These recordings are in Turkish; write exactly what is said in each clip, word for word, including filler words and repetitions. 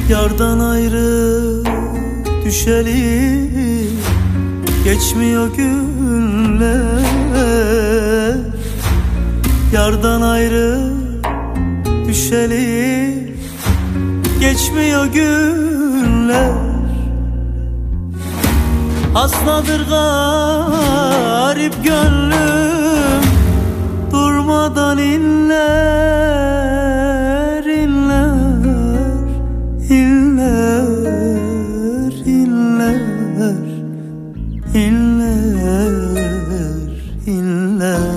Yardan ayrı düşeli geçmiyor günler. Yardan ayrı düşeli geçmiyor günler. Hastadır garip gönlüm, durmadan inler, inler, inler, inler, inler, inler.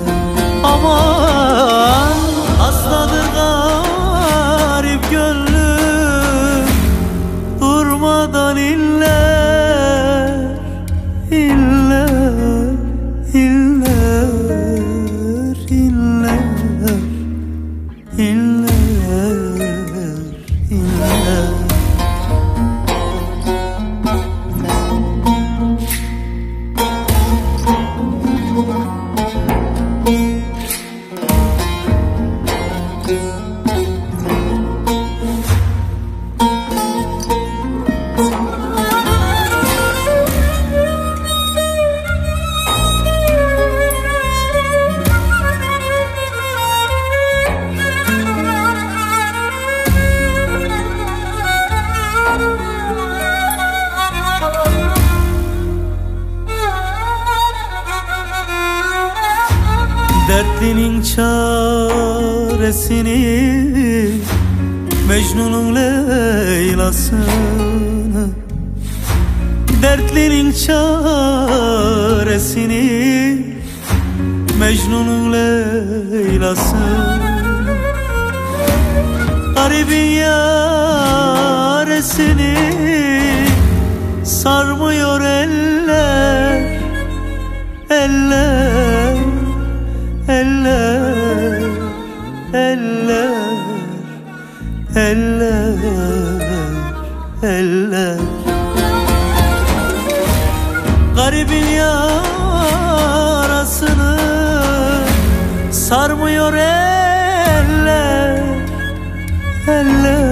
Aman hastadır garip gönlüm, durmadan inler, inler, inler, inler, inler, inler. Dertlinin çaresini, Mecnun'un Leyla'sını. Dertlinin çaresini, Mecnun'un Leyla'sını. Garibin yaresini sarmıyor eller, eller, eller, eller, eller, eller. Garibin yarasını sarmıyor eller, eller,